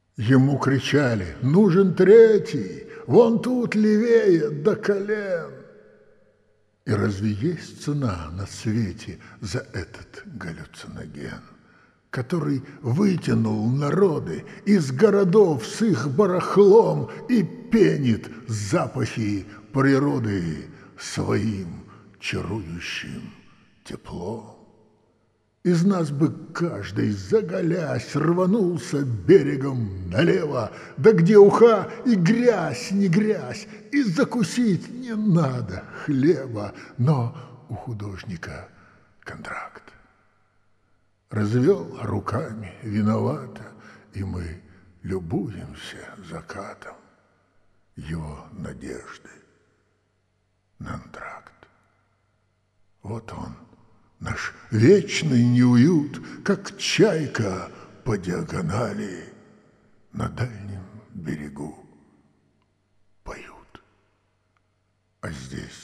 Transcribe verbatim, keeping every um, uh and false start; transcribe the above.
Ему кричали: «Нужен третий! Вон тут левее до колен!» И разве есть цена на свете за этот галлюциноген, который вытянул народы из городов с их барахлом и пенит запахи природы своим чарующим теплом? Из нас бы каждый, заголясь, рванулся берегом налево, да где уха и грязь не грязь, и закусить не надо хлеба, но у художника контракт. Развел руками виновато, и мы любуемся закатом его надежды на антракт. Вот он, наш вечный неуют, как чайка по диагонали на дальнем берегу поют. А здесь